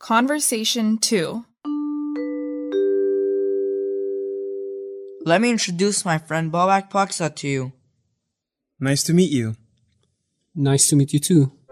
Conversation 2. Let me introduce my friend Bobak Paksa to you. Nice to meet you. Nice to meet you too.